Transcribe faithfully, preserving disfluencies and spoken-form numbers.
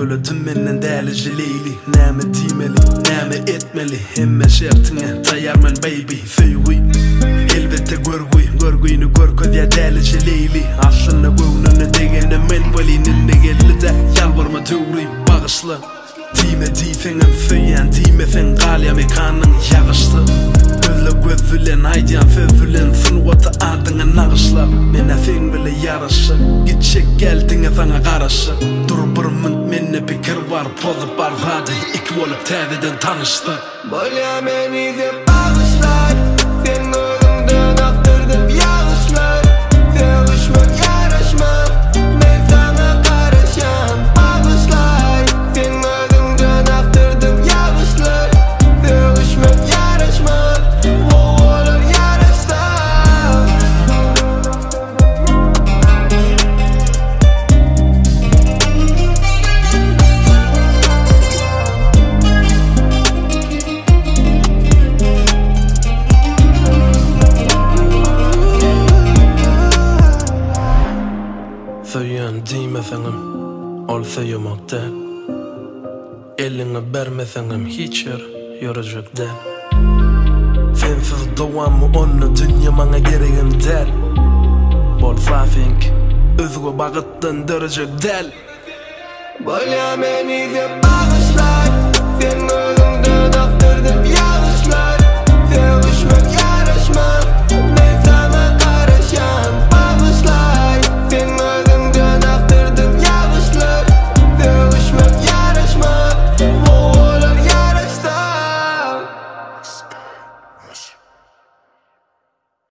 Köle tümmenden däli jileyli. Näme diýmeli, näme etmeli. Hemme şertiňe taýarman baby. Feýgy elbette görgüy, görgüýni görkezýär däli jileyli. Aslynda göwnüne degende men bolyninde geldi-de ýalvarma töwri bagyşla. Time diýfeňem feýän time feň galya mekanyň ýagyşly. Gözle göz bilen aýdýan söz bilen sunwata adyňa nagyşla. Mene feň bile ýaraşy, gitşek geldiňe saňa garaşy. Dur bir mint menne pikir bar, pozyp bar hady, iki bolup täzeden tanyşdy. Bolýa meni dep bagyşlar, sen özüňden akdyrdyp ýagyşlar. Sevişmek ýaraşmak, men saňa garaşam. Bagyşlar, sen özüňden akdyrdyp ýagyşlar. Sevişmek ýaraşmak, bolup ýaraşsam. Feýän diýmeseňem, ol feýemakda. Eliňe bermeseňem hiç ýer ýörejek däl. Sensiz dowamy ony dünýä maňa geregem däl. Bolsa fenk özüge bagytdan dörejek däl. Bolýa meni dep bagyşlar, sen özüňden akdyrdyp